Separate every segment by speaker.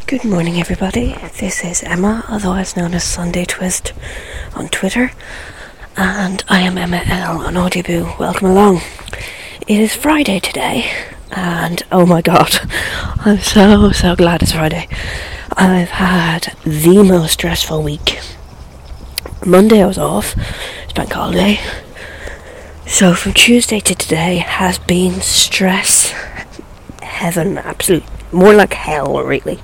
Speaker 1: Good morning, everybody. This is Emma, otherwise known as Sunday Twist on Twitter, and I am Emma L on Audioboo. Welcome along. It is Friday today, and oh my god, I'm so glad it's Friday. I've had the most stressful week. Monday I was off, it's bank holiday, so from Tuesday to today has been stress heaven, absolute, more like hell really.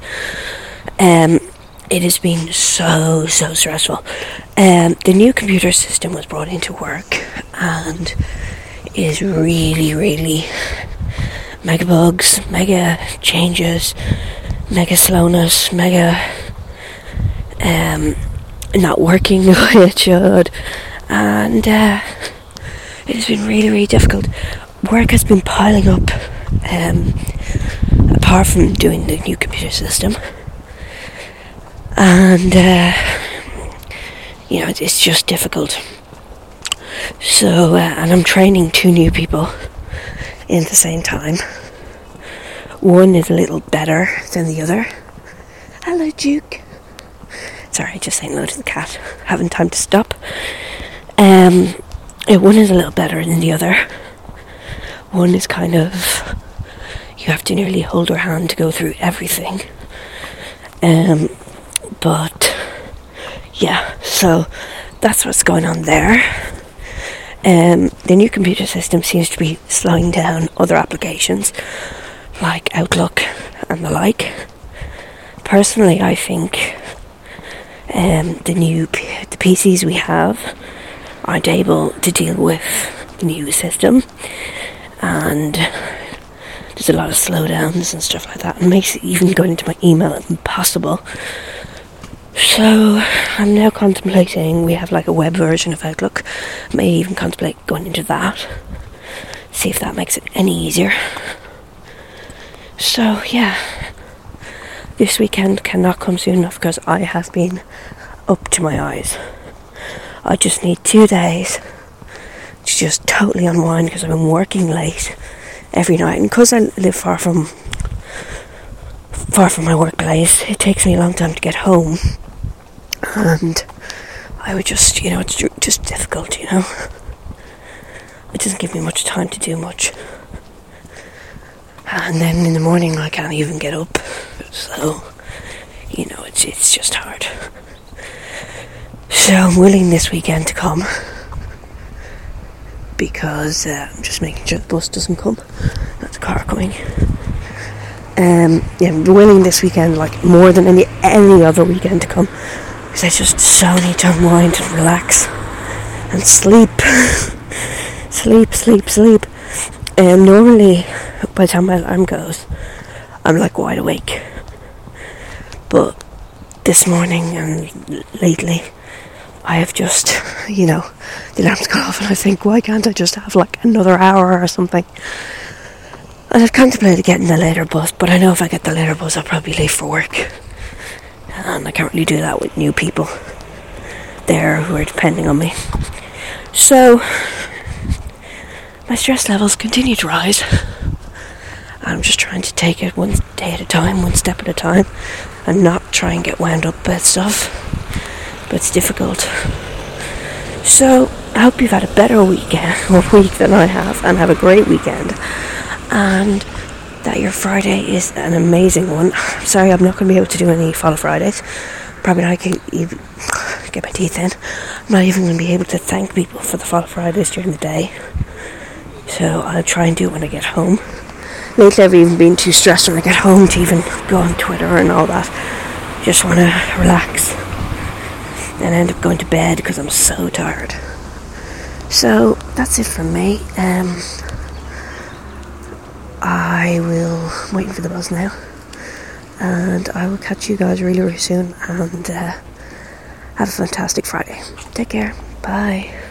Speaker 1: It has been so stressful. The new computer system was brought into work and is really mega bugs, mega changes, mega slowness, mega not working the way it should, and it has been really difficult. Work has been piling up, apart from doing the new computer system, and it's just difficult. So and I'm training 2 new people in the same time. One is a little better than the other. Hello, Duke. Sorry, just saying hello to the cat. Having time to stop. One is a little better than the other. One is kind of, you have to nearly hold her hand to go through everything. But yeah, so that's what's going on there. The new computer system seems to be slowing down other applications like Outlook and the like. Personally, I think the PCs we have aren't able to deal with the new system, and there's a lot of slowdowns and stuff like that, and makes even going into my email impossible. So I'm now contemplating, we have like a web version of Outlook, may even contemplate going into that, see if that makes it any easier. So yeah, this weekend cannot come soon enough because I have been up to my eyes. I just need 2 days to just totally unwind because I've been working late every night, and because I live far from my workplace, it takes me a long time to get home, and I would just, it's just difficult, it doesn't give me much time to do much, and then in the morning I can't even get up, so it's just hard. So I'm willing this weekend to come, because I'm just making sure the bus doesn't come. That's a car coming. I'm willing this weekend, like more than any other weekend, to come, because I just so need to unwind and relax and sleep. sleep. Normally, by the time my alarm goes, I'm like wide awake. But this morning and lately, I have just, the alarm's gone off, and I think, why can't I just have like another hour or something? And I've contemplated getting the later bus, but I know if I get the later bus, I'll probably be late for work. And I can't really do that with new people there who are depending on me. So, my stress levels continue to rise. I'm just trying to take it one day at a time, one step at a time, and not try and get wound up about stuff. But it's difficult. So I hope you've had a better week than I have, and have a great weekend, and that your Friday is an amazing one. Sorry, I'm not going to be able to do any Follow Fridays. Probably not going to even get my teeth in. I'm not even going to be able to thank people for the Follow Fridays during the day. So I'll try and do it when I get home. Lately I've even been too stressed when I get home to even go on Twitter and all that. Just want to relax and end up going to bed because I'm so tired. So that's it from me. I will waiting for the bus now, and I will catch you guys really soon, and have a fantastic Friday. Take care. Bye.